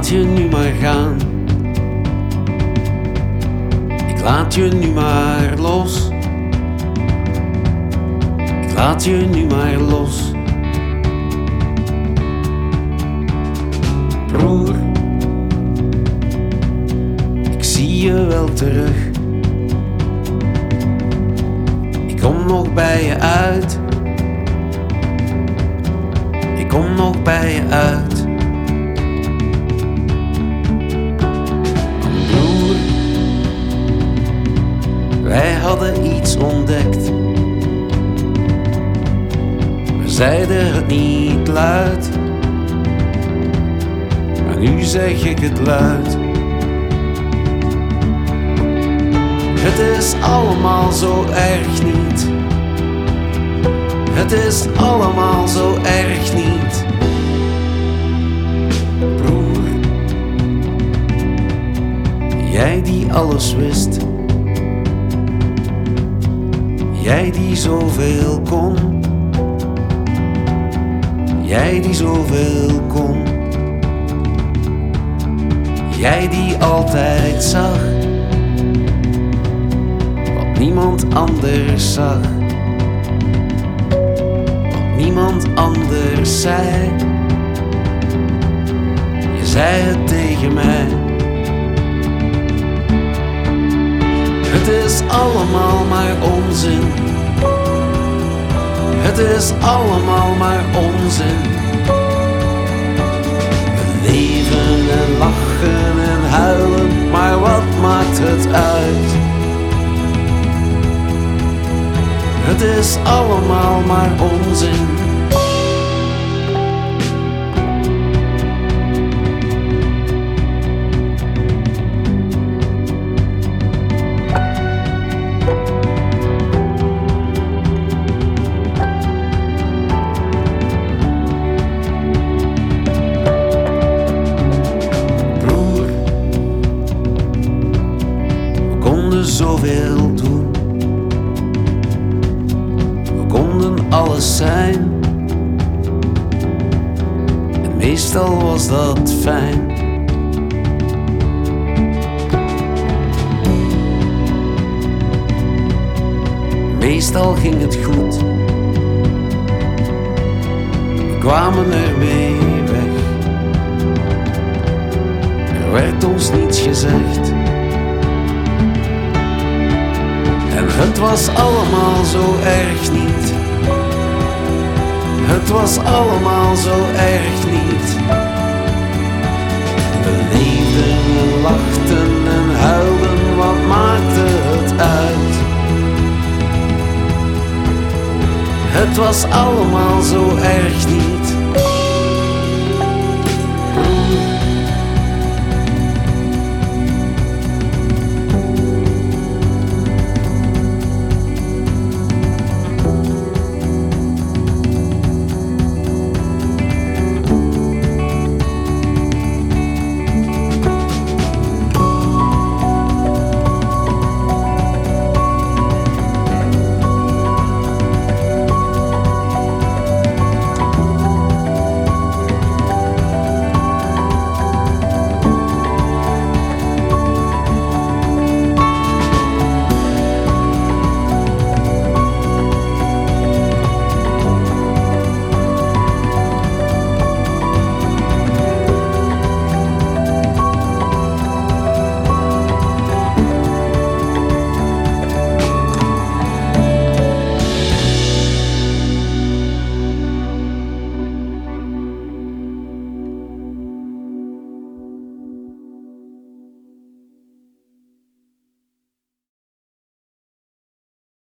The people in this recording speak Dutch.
laat je nu maar gaan. Ik laat je nu maar los. Ik laat je nu maar los. Broer, ik zie je wel terug. Ik kom nog bij je uit. Ik kom nog bij je uit. Broer, wij hadden iets ontdekt. We zeiden het niet luid, maar nu zeg ik het luid. Het is allemaal zo erg niet. Het is allemaal zo erg niet. Broer, jij die alles wist. Jij die zoveel kon. Jij die zoveel kon. Jij die altijd zag wat niemand anders zag. Niemand anders zei. Je zei het tegen mij. Het is allemaal maar onzin. Het is allemaal maar onzin. We leven en lachen en huilen, maar wat maakt het uit? Het is allemaal maar onzin. Broer, we konden zoveel doen. Konden alles zijn. En meestal was dat fijn. Meestal ging het goed. We kwamen ermee weg. Er werd ons niets gezegd. En het was allemaal zo erg niet. Het was allemaal zo erg niet. We leefden en lachten en huilden, wat maakte het uit? Het was allemaal zo erg niet.